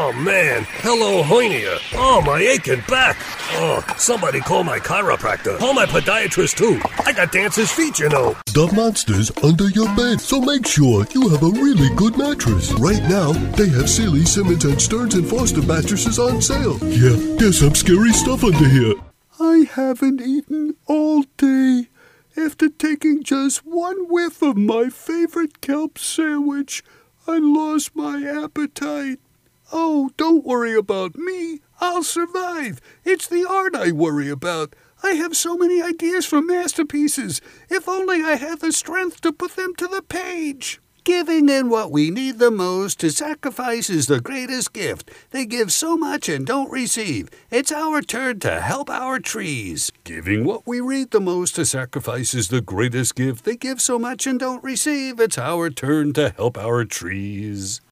Oh, man. Hello, hernia. Oh, my aching back. Oh, somebody call my chiropractor. Call my podiatrist, too. I got dancer's feet, you know. The monster's under your bed, so make sure you have a really good mattress. Right now, they have Sealy, Simmons, and Stearns & Foster mattresses on sale. Yeah, there's some scary stuff under here. I haven't eaten all day. After taking just one whiff of my favorite kelp sandwich, I lost my appetite. Oh, don't worry about me. I'll survive. It's the art I worry about. I have so many ideas for masterpieces. If only I had the strength to put them to the page. Giving in what we need the most to sacrifice is the greatest gift. They give so much and don't receive. It's our turn to help our trees. Giving what we read the most to sacrifice is the greatest gift. They give so much and don't receive. It's our turn to help our trees.